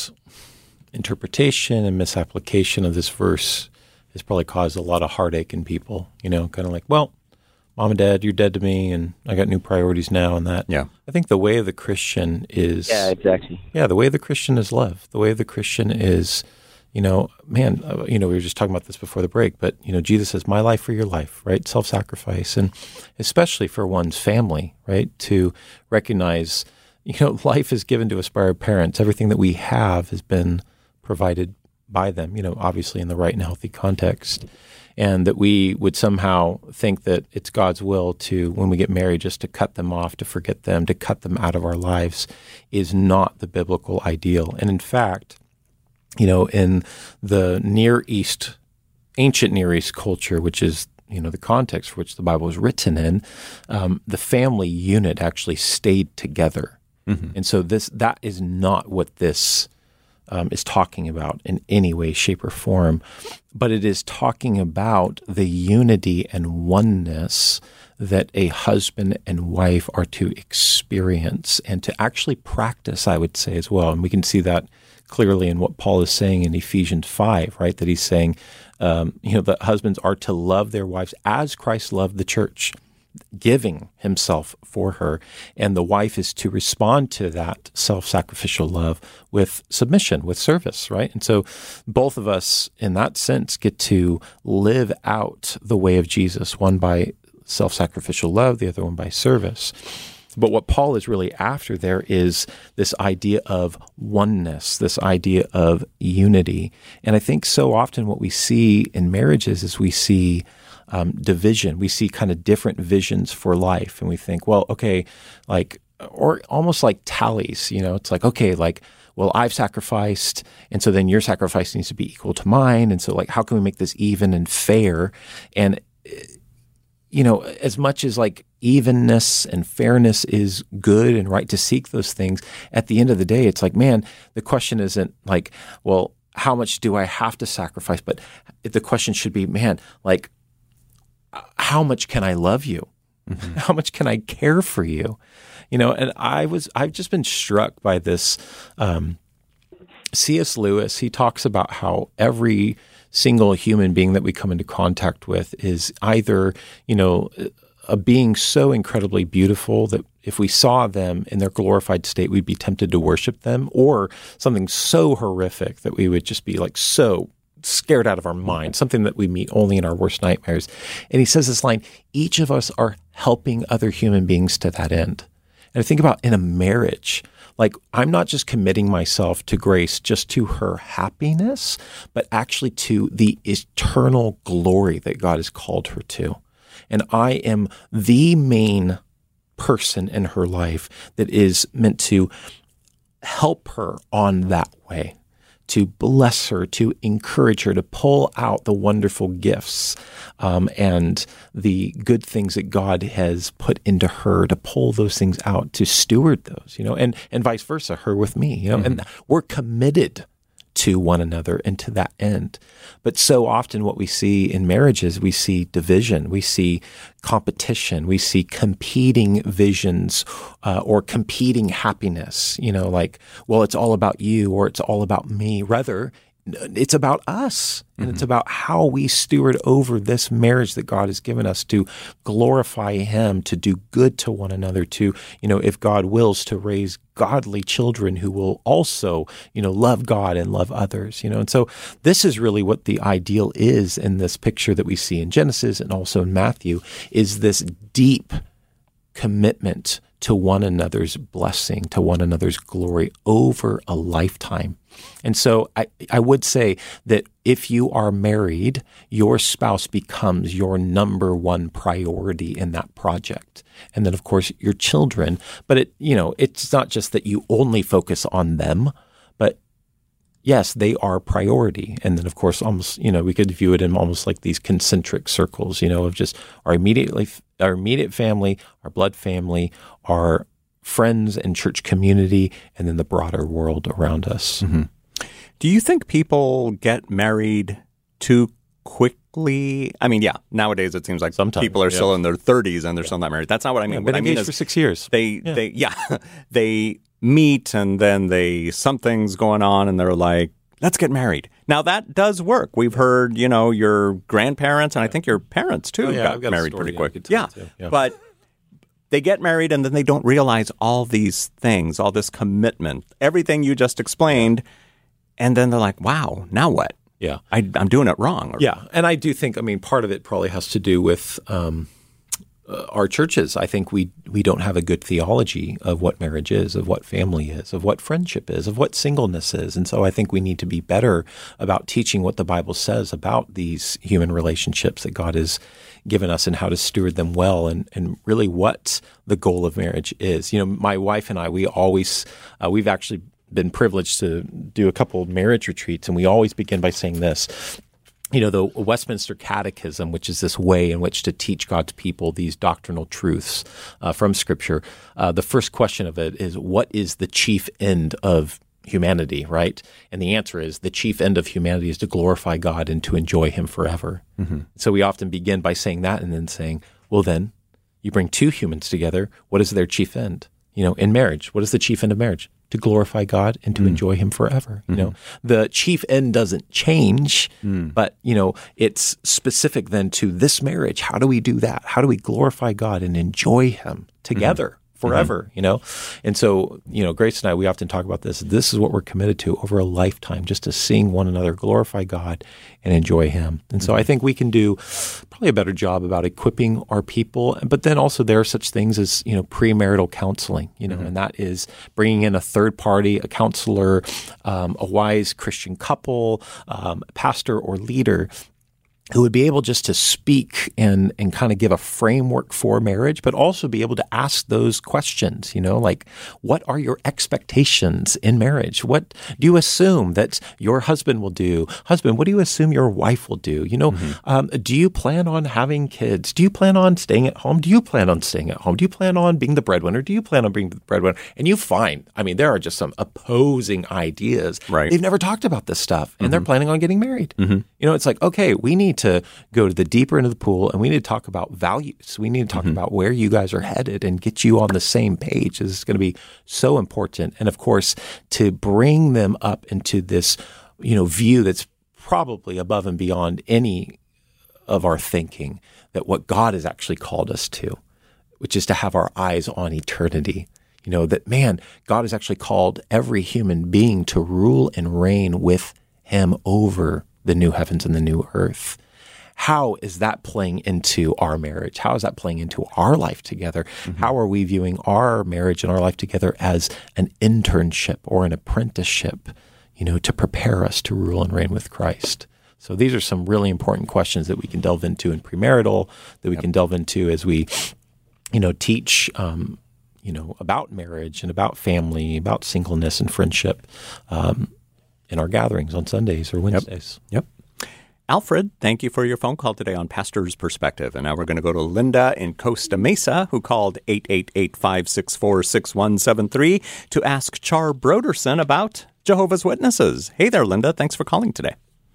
misinterpretation and misapplication of this verse has probably caused a lot of heartache in people. You know, kind of like, well, Mom and Dad, you're dead to me, and I got new priorities now and that. Yeah. I think the way of the Christian is... Yeah, exactly. Yeah, the way of the Christian is love. The way of the Christian is, you know, man, uh, you know, we were just talking about this before the break, but, you know, Jesus says, my life for your life, right? Self-sacrifice, and especially for one's family, right? To recognize, you know, life is given to us by our parents. Everything that we have has been provided by them, you know, obviously in the right and healthy context. And that we would somehow think that it's God's will to, when we get married, just to cut them off, to forget them, to cut them out of our lives is not the biblical ideal. And in fact, you know, in the Near East, ancient Near East culture, which is, you know, the context for which the Bible was written in, um, the family unit actually stayed together. Mm-hmm. And so this that is not what this Um, is talking about in any way, shape, or form, but it is talking about the unity and oneness that a husband and wife are to experience and to actually practice, I would say, as well. And we can see that clearly in what Paul is saying in Ephesians five, right? That he's saying, um, you know, that husbands are to love their wives as Christ loved the church, giving himself for her, and the wife is to respond to that self-sacrificial love with submission, with service, right? And so both of us, in that sense, get to live out the way of Jesus, one by self-sacrificial love, the other one by service. But what Paul is really after there is this idea of oneness, this idea of unity. And I think so often what we see in marriages is we see Um, division. We see kind of different visions for life, and we think, well, okay, like, or almost like tallies, you know, it's like, okay, like, well, I've sacrificed, and so then your sacrifice needs to be equal to mine, and so like, how can we make this even and fair? And, you know, as much as like evenness and fairness is good and right to seek those things, at the end of the day, it's like, man, the question isn't like, well, how much do I have to sacrifice? But the question should be, man, like, how much can I love you? Mm-hmm. How much can I care for you? You know, and I was, I've just been struck by this. Um, C S Lewis, he talks about how every single human being that we come into contact with is either, you know, a being so incredibly beautiful that if we saw them in their glorified state, we'd be tempted to worship them, or something so horrific that we would just be like so scared out of our mind, something that we meet only in our worst nightmares. And he says this line, each of us are helping other human beings to that end. And I think about in a marriage, like I'm not just committing myself to Grace just to her happiness, but actually to the eternal glory that God has called her to. And I am the main person in her life that is meant to help her on that way, to bless her, to encourage her, to pull out the wonderful gifts um, and the good things that God has put into her, to pull those things out, to steward those, you know, and, and vice versa, her with me, you know, mm-hmm. and we're committed to one another and to that end. But so often what we see in marriages, we see division, we see competition, we see competing visions uh, or competing happiness, you know, like, well, it's all about you or it's all about me. Rather, it's about us, and mm-hmm. it's about how we steward over this marriage that God has given us to glorify Him, to do good to one another, to, you know, if God wills, to raise godly children who will also, you know, love God and love others, you know. And so this is really what the ideal is in this picture that we see in Genesis and also in Matthew, is this deep commitment to one another's blessing, to one another's glory over a lifetime. And so I, I would say that if you are married, your spouse becomes your number one priority in that project. And then, of course, your children. But it, you know, it's not just that you only focus on them, but yes, they are priority. And then, of course, almost, you know, we could view it in almost like these concentric circles, you know, of just our immediately, our immediate family, our blood family, our friends and church community, and then the broader world around us. Mm-hmm. Do you think people get married too quickly? I mean, yeah, nowadays it seems like Sometimes, people are yeah. still in their thirties and they're yeah. still not married. That's not what I mean. Yeah, what been I mean engaged is for six years. They, yeah. they, yeah, they meet and then they something's going on and they're like, let's get married. Now that does work. We've heard, you know, your grandparents and I think your parents too oh, yeah, got, got married pretty quick. Yeah. yeah, but they get married and then they don't realize all these things, all this commitment, everything you just explained. And then they're like, wow, now what? Yeah. I, I'm doing it wrong. Or, yeah. And I do think, I mean, part of it probably has to do with um, uh, our churches. I think we we don't have a good theology of what marriage is, of what family is, of what friendship is, of what singleness is. And so I think we need to be better about teaching what the Bible says about these human relationships that God has given us and how to steward them well, and, and really what the goal of marriage is. You know, my wife and I, we always, uh, we've actually been privileged to do a couple of marriage retreats, and we always begin by saying this. You know, the Westminster Catechism, which is this way in which to teach God's people these doctrinal truths uh, from Scripture, uh, the first question of it is, what is the chief end of humanity, right? And the answer is, the chief end of humanity is to glorify God and to enjoy Him forever. Mm-hmm. So we often begin by saying that and then saying, well, then, you bring two humans together, what is their chief end? You know, in marriage, what is the chief end of marriage? To glorify God and to mm. enjoy Him forever. You mm-hmm. know, the chief end doesn't change, mm. but, you know, it's specific then to this marriage. How do we do that? How do we glorify God and enjoy Him together? Mm-hmm. Forever, mm-hmm. you know? And so, you know, Grace and I, we often talk about this. This is what we're committed to over a lifetime, just to seeing one another glorify God and enjoy Him. And mm-hmm. so I think we can do probably a better job about equipping our people. But then also there are such things as, you know, premarital counseling, you know, mm-hmm. and that is bringing in a third party, a counselor, um, a wise Christian couple, um, a pastor or leader who would be able just to speak and and kind of give a framework for marriage, but also be able to ask those questions, you know, like, what are your expectations in marriage? What do you assume that your husband will do? Husband, what do you assume your wife will do? You know, mm-hmm. um, do you plan on having kids? Do you plan on staying at home? Do you plan on staying at home? Do you plan on being the breadwinner? Do you plan on being the breadwinner? And you find, I mean, there are just some opposing ideas. Right. They've never talked about this stuff, and mm-hmm. they're planning on getting married. Mm-hmm. You know, it's like, okay, we need to go to the deeper end of the pool, and we need to talk about values. We need to talk mm-hmm. about where you guys are headed and get you on the same page. This is going to be so important. And of course, to bring them up into this, you know, view that's probably above and beyond any of our thinking, that what God has actually called us to, which is to have our eyes on eternity. You know, that, man, God has actually called every human being to rule and reign with Him over the new heavens and the new earth. How is that playing into our marriage? How is that playing into our life together? Mm-hmm. How are we viewing our marriage and our life together as an internship or an apprenticeship, you know, to prepare us to rule and reign with Christ? So these are some really important questions that we can delve into in premarital, that we yep. can delve into as we, you know, teach, um, you know, about marriage and about family, about singleness and friendship. Um, in our gatherings on Sundays or Wednesdays. Yep. Yep. Alfred, thank you for your phone call today on Pastor's Perspective. And now we're going to go to Linda in Costa Mesa, who called eight eight eight, five six four, six one seven three to ask Char Broderson about Jehovah's Witnesses. Hey there, Linda. Thanks for calling today.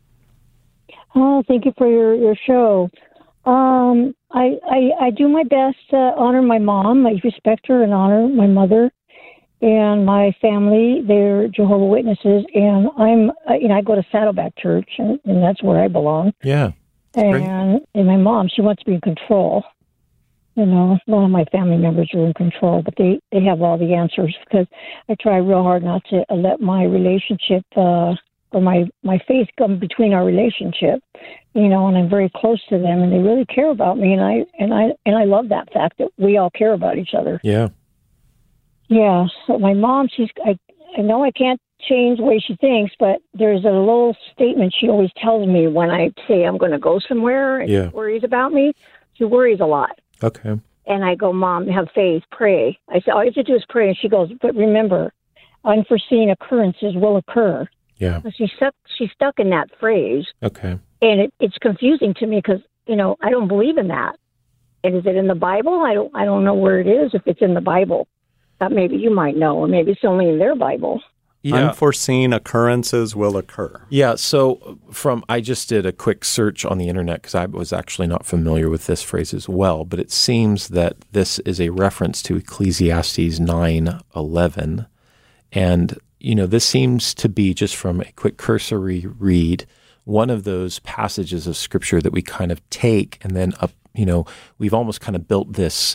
Oh, thank you for your, your show. Um, I, I I do my best to honor my mom. I respect her and honor my mother and my family. They're Jehovah's Witnesses, and I'm uh, you know I go to Saddleback Church, and, and that's where I belong. Yeah, and and my mom, she wants to be in control. You know, none of my family members are in control, but they they have all the answers because I try real hard not to let my relationship. Uh, or my, my faith come between our relationship, you know, and I'm very close to them and they really care about me. And I, and I, and I love that fact that we all care about each other. Yeah. Yeah. So my mom, she's, I, I know I can't change the way she thinks, but there's a little statement she always tells me when I say I'm going to go somewhere and yeah. she worries about me. She worries a lot. Okay. And I go, Mom, have faith, pray. I say, all you have to do is pray. And she goes, but remember, unforeseen occurrences will occur. Yeah. She's stuck, she's stuck in that phrase. Okay. And it, it's confusing to me because, you know, I don't believe in that. And is it in the Bible? I don't I don't know where it is, if it's in the Bible. That maybe you might know, or maybe it's only in their Bible. Yeah. Unforeseen occurrences will occur. Yeah, so from I just did a quick search on the internet because I was actually not familiar with this phrase as well, but it seems that this is a reference to Ecclesiastes nine eleven. And you know, this seems to be, just from a quick cursory read, one of those passages of Scripture that we kind of take and then, up, you know, we've almost kind of built this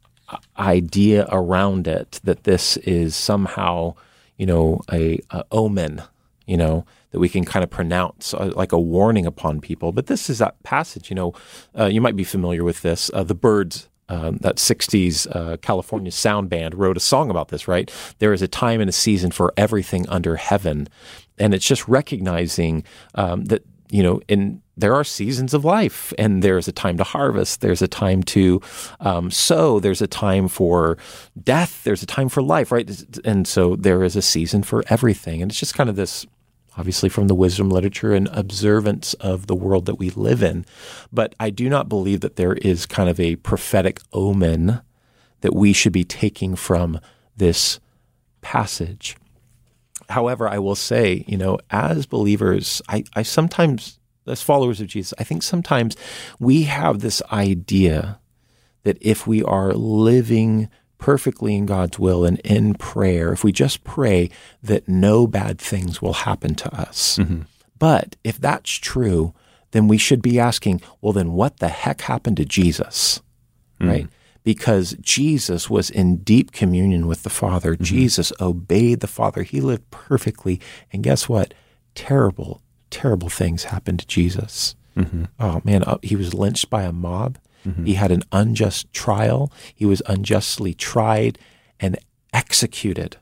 idea around it that this is somehow, you know, a, a omen, you know, that we can kind of pronounce uh, like a warning upon people. But this is that passage, you know, uh, you might be familiar with this, uh, the Byrds. Um, that sixties uh, California sound band wrote a song about this, right? There is a time and a season for everything under heaven. And it's just recognizing um, that, you know, in there are seasons of life, and there's a time to harvest. There's a time to um, sow. There's a time for death. There's a time for life, right? And so there is a season for everything. And it's just kind of this, obviously from the wisdom literature and observance of the world that we live in. But I do not believe that there is kind of a prophetic omen that we should be taking from this passage. However, I will say, you know, as believers, I, I sometimes, as followers of Jesus, I think sometimes we have this idea that if we are living perfectly in God's will and in prayer, if we just pray, that no bad things will happen to us. Mm-hmm. But if that's true, then we should be asking, well, then what the heck happened to Jesus, mm-hmm. right? Because Jesus was in deep communion with the Father. Mm-hmm. Jesus obeyed the Father. He lived perfectly. And guess what? Terrible, terrible things happened to Jesus. Mm-hmm. Oh, man, uh, he was lynched by a mob. Mm-hmm. He had an unjust trial. He was unjustly tried and executed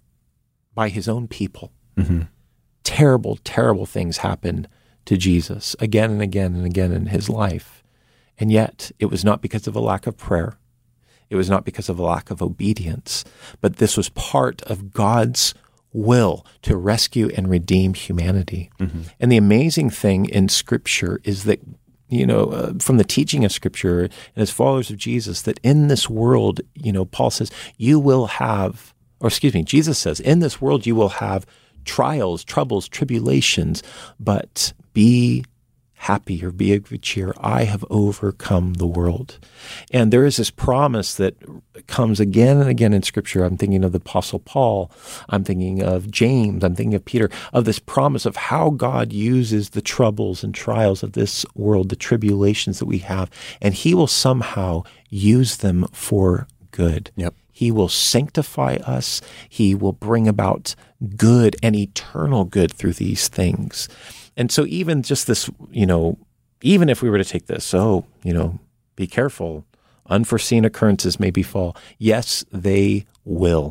by his own people. Mm-hmm. Terrible, terrible things happened to Jesus again and again and again in his life. And yet, it was not because of a lack of prayer. It was not because of a lack of obedience. But this was part of God's will to rescue and redeem humanity. Mm-hmm. And the amazing thing in Scripture is that, you know, uh, from the teaching of Scripture and as followers of Jesus, that in this world, you know, Paul says, you will have, or excuse me, Jesus says, in this world you will have trials, troubles, tribulations, but be happy or be of good cheer. I have overcome the world. And there is this promise that comes again and again in Scripture. I'm thinking of the Apostle Paul. I'm thinking of James. I'm thinking of Peter, of this promise of how God uses the troubles and trials of this world, the tribulations that we have, and he will somehow use them for good. Yep. He will sanctify us. He will bring about good and eternal good through these things. And so even just this, you know, even if we were to take this, oh, you know, be careful, unforeseen occurrences may befall. Yes, they will.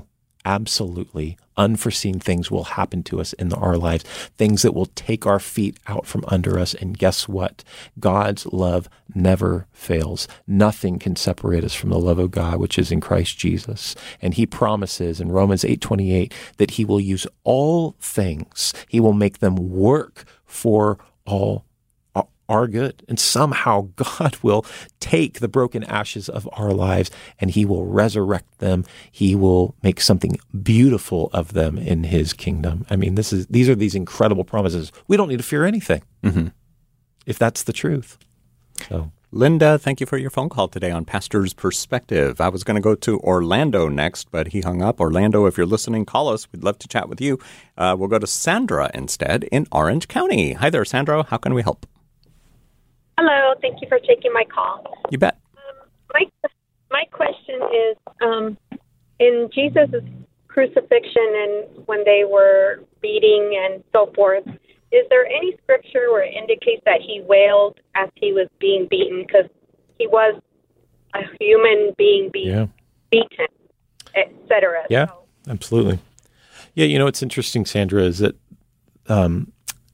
absolutely unforeseen things will happen to us in our lives, things that will take our feet out from under us. And guess what? God's love never fails. Nothing can separate us from the love of God, which is in Christ Jesus. And he promises in Romans eight twenty-eight that he will use all things. He will make them work for all are good. And somehow God will take the broken ashes of our lives and he will resurrect them. He will make something beautiful of them in his kingdom. I mean, this is these are these incredible promises. We don't need to fear anything mm-hmm. if that's the truth. So, Linda, thank you for your phone call today on Pastor's Perspective. I was going to go to Orlando next, but he hung up. Orlando, if you're listening, call us. We'd love to chat with you. Uh, we'll go to Sandra instead in Orange County. Hi there, Sandra. How can we help? Hello. Thank you for taking my call. You bet. Um, my my question is, um, in Jesus' crucifixion and when they were beating and so forth, is there any scripture where it indicates that he wailed as he was being beaten? Because he was a human being being yeah. beaten, et cetera. Yeah, so. absolutely. Yeah, you know, what's interesting, Sandra, is that um,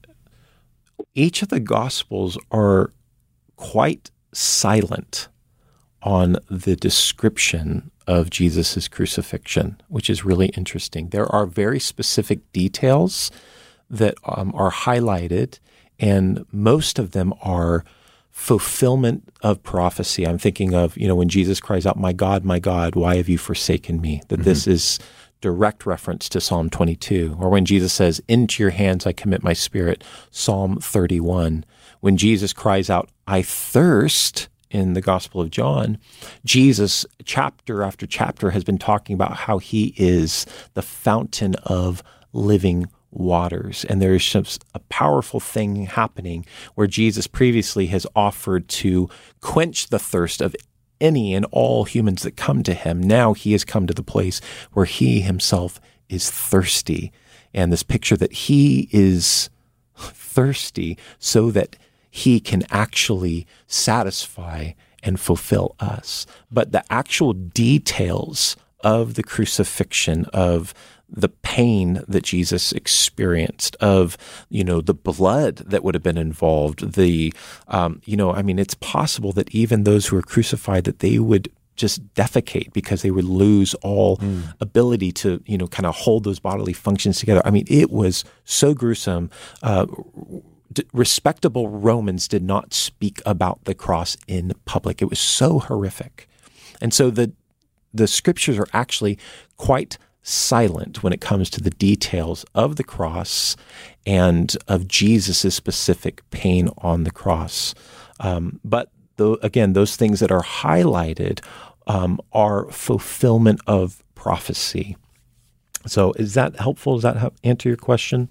each of the Gospels are quite silent on the description of Jesus' crucifixion, which is really interesting. There are very specific details that um, are highlighted, and most of them are fulfillment of prophecy. I'm thinking of, you know, when Jesus cries out, "My God, my God, why have you forsaken me?" That mm-hmm. this is direct reference to Psalm twenty-two. Or when Jesus says, "Into your hands I commit my spirit," Psalm thirty-one. When Jesus cries out, "I thirst," in the Gospel of John, Jesus, chapter after chapter, has been talking about how he is the fountain of living waters. And there is just a powerful thing happening where Jesus previously has offered to quench the thirst of any and all humans that come to him. Now he has come to the place where he himself is thirsty. And this picture that he is thirsty so that he can actually satisfy and fulfill us. But the actual details of the crucifixion, of the pain that Jesus experienced, of, you know, the blood that would have been involved, the, um, you know, I mean, it's possible that even those who were crucified, that they would just defecate because they would lose all mm. ability to, you know, kind of hold those bodily functions together. I mean, it was so gruesome. Uh, respectable Romans did not speak about the cross in public. It was so horrific. And so the the scriptures are actually quite silent when it comes to the details of the cross and of Jesus' specific pain on the cross. Um, but the, again, those things that are highlighted um, are fulfillment of prophecy. So is that helpful? Does that help answer your question?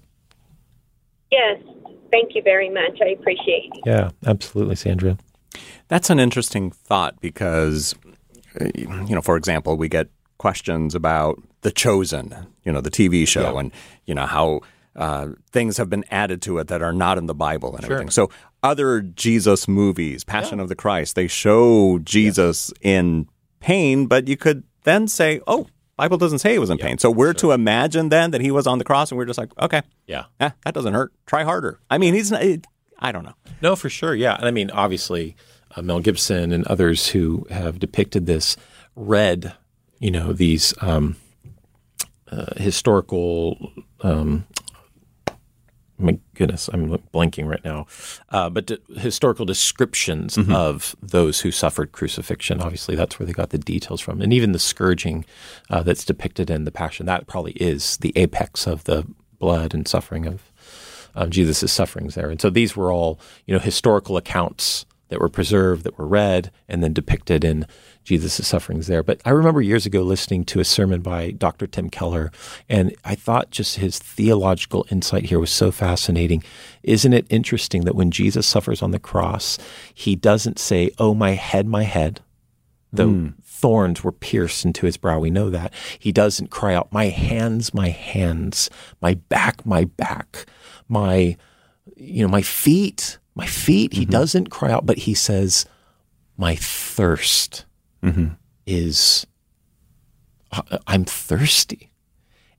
Yes. Thank you very much. I appreciate it. Yeah, absolutely, Sandra. That's an interesting thought because, you know, for example, we get questions about The Chosen, you know, the T V show, yeah. and, you know, how uh, things have been added to it that are not in the Bible and sure. everything. So other Jesus movies, Passion yeah. of the Christ, they show Jesus yes. in pain, but you could then say, oh, Bible doesn't say he was in yeah, pain. So we're sure. to imagine then that he was on the cross and we're just like, okay, yeah, eh, that doesn't hurt. Try harder. I mean, he's not, it, I don't know. No, for sure. Yeah. And I mean, obviously, uh, Mel Gibson and others who have depicted this read, you know, these um, uh, historical, um, my goodness, I'm blanking right now, uh, but d- historical descriptions mm-hmm. of those who suffered crucifixion. Obviously, that's where they got the details from. And even the scourging uh, that's depicted in the Passion, that probably is the apex of the blood and suffering of um, Jesus' sufferings there. And so these were all, you know, historical accounts that were preserved, that were read, and then depicted in Jesus' sufferings there. But I remember years ago listening to a sermon by Doctor Tim Keller, and I thought just his theological insight here was so fascinating. Isn't it interesting that when Jesus suffers on the cross, he doesn't say, "Oh, my head, my head," though mm. thorns were pierced into his brow. We know that. He doesn't cry out, "My hands, my hands, my back, my back, my, you know, my feet, my feet." Mm-hmm. He doesn't cry out, but he says, "My thirst." Mm-hmm. is, I'm thirsty.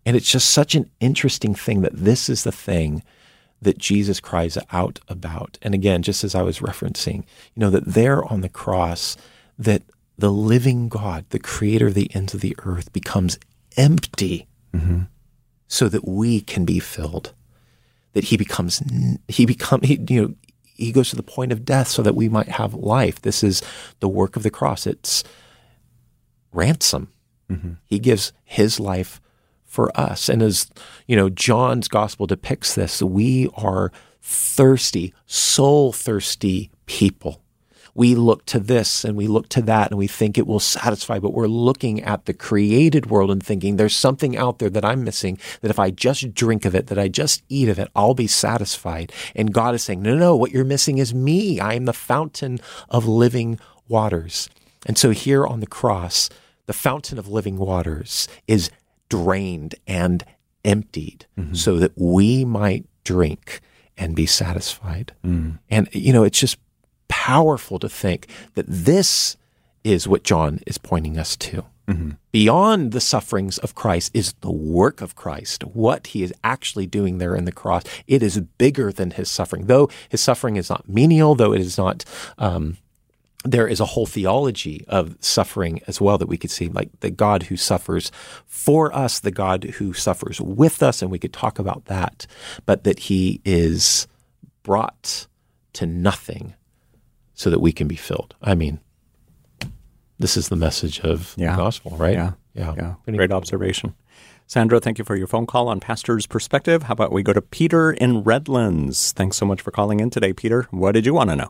And it's just such an interesting thing that this is the thing that Jesus cries out about. And again, just as I was referencing, you know, that there on the cross, that the living God, the creator of the ends of the earth, becomes empty mm-hmm. so that we can be filled. That he becomes, he become, he, you know, he goes to the point of death so that we might have life. This is the work of the cross. It's ransom. Mm-hmm. He gives his life for us. And as, you know, John's gospel depicts this, we are thirsty, soul-thirsty people. We look to this and we look to that and we think it will satisfy, but we're looking at the created world and thinking there's something out there that I'm missing, that if I just drink of it, that I just eat of it, I'll be satisfied. And God is saying, no, no, no, what you're missing is me. I am the fountain of living waters. And so here on the cross, the fountain of living waters is drained and emptied mm-hmm. so that we might drink and be satisfied. Mm. And, you know, it's just powerful to think that this is what John is pointing us to. Mm-hmm. Beyond the sufferings of Christ is the work of Christ, what he is actually doing there in the cross. It is bigger than his suffering. Though his suffering is not menial, though it is not... Um, there is a whole theology of suffering as well that we could see, like the God who suffers for us, the God who suffers with us, and we could talk about that, but that he is brought to nothing so that we can be filled. I mean, this is the message of yeah. the gospel, right? Yeah, yeah, yeah. Great observation. Sandra, thank you for your phone call on Pastor's Perspective. How about we go to Peter in Redlands? Thanks so much for calling in today, Peter. What did you want to know?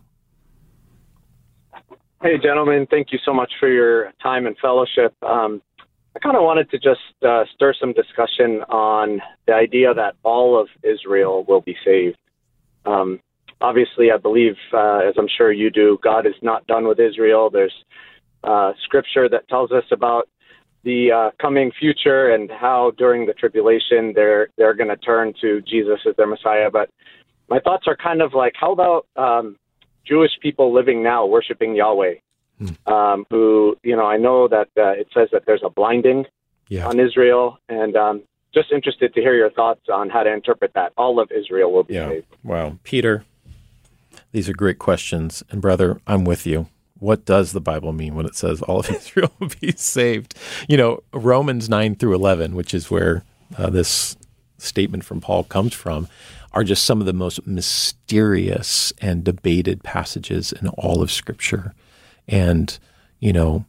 Hey, gentlemen, thank you so much for your time and fellowship. Um, I kind of wanted to just uh, stir some discussion on the idea that all of Israel will be saved. Um, obviously, I believe, uh, as I'm sure you do, God is not done with Israel. There's uh, scripture that tells us about the uh, coming future and how during the tribulation they're they're going to turn to Jesus as their Messiah. But my thoughts are kind of like, how about um, Jewish people living now worshiping Yahweh, hmm. um, who, you know, I know that uh, it says that there's a blinding yeah. on Israel, and um, just interested to hear your thoughts on how to interpret that. All of Israel will be yeah. saved. Wow. Peter, these are great questions. And brother, I'm with you. What does the Bible mean when it says all of Israel will be saved? You know, Romans nine through eleven, which is where uh, this statement from Paul comes from, are just some of the most mysterious and debated passages in all of Scripture. And, you know,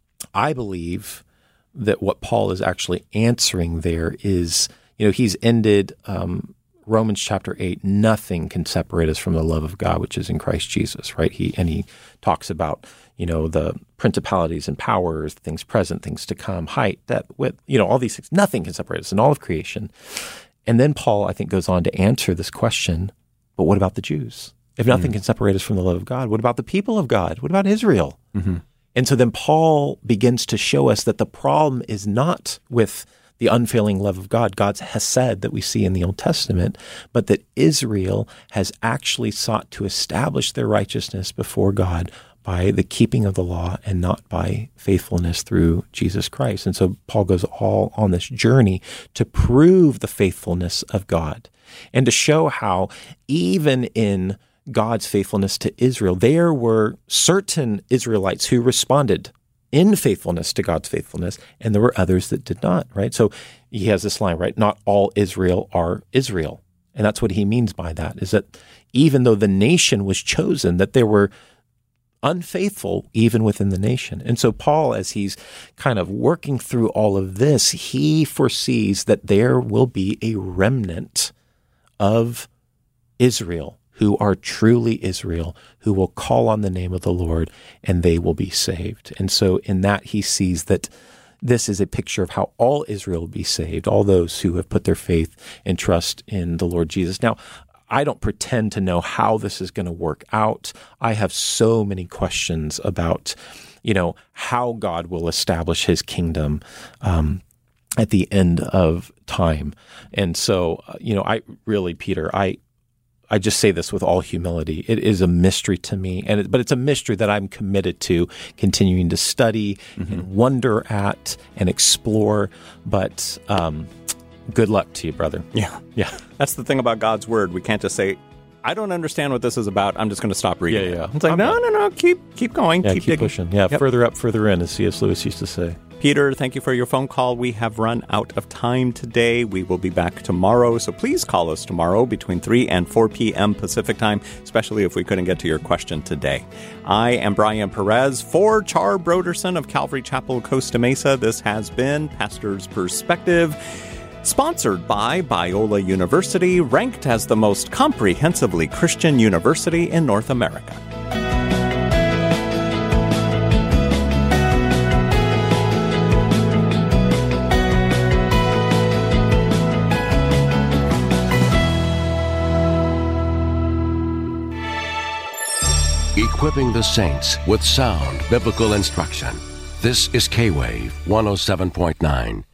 I believe that what Paul is actually answering there is, you know, he's ended um, Romans chapter eight, nothing can separate us from the love of God, which is in Christ Jesus, right? He and he talks about, you know, the principalities and powers, things present, things to come, height, depth, width, you know, all these things. Nothing can separate us in all of creation. And then Paul, I think, goes on to answer this question, but what about the Jews? If nothing mm-hmm. can separate us from the love of God, what about the people of God? What about Israel? Mm-hmm. And so then Paul begins to show us that the problem is not with the unfailing love of God, God's hesed that we see in the Old Testament, but that Israel has actually sought to establish their righteousness before God by the keeping of the law and not by faithfulness through Jesus Christ. And so Paul goes all on this journey to prove the faithfulness of God and to show how even in God's faithfulness to Israel, there were certain Israelites who responded in faithfulness to God's faithfulness, and there were others that did not, right? So he has this line, right? Not all Israel are Israel. And that's what he means by that, is that even though the nation was chosen, that there were unfaithful even within the nation. And so Paul, as he's kind of working through all of this, he foresees that there will be a remnant of Israel who are truly Israel, who will call on the name of the Lord, and they will be saved. And so in that, he sees that this is a picture of how all Israel will be saved, all those who have put their faith and trust in the Lord Jesus. Now, I don't pretend to know how this is going to work out. I have so many questions about, you know, how God will establish his kingdom um, at the end of time. And so, uh, you know, I really, Peter, I I just say this with all humility. It is a mystery to me, and it, but it's a mystery that I'm committed to continuing to study mm-hmm. and wonder at and explore. But um, Good luck to you, brother. Yeah. Yeah. That's the thing about God's word. We can't just say, I don't understand what this is about. I'm just going to stop reading. Yeah, yeah. It's like, I'm no, not. no, no. Keep keep going. Yeah, keep keep, digging. pushing. Yeah, Yep. further up, further in, as C S. Lewis used to say. Peter, thank you for your phone call. We have run out of time today. We will be back tomorrow, so please call us tomorrow between three and four p.m. Pacific time, especially if we couldn't get to your question today. I am Brian Perez for Char Broderson of Calvary Chapel, Costa Mesa. This has been Pastor's Perspective, sponsored by Biola University, ranked as the most comprehensively Christian university in North America. Equipping the saints with sound biblical instruction. This is K-Wave one oh seven point nine.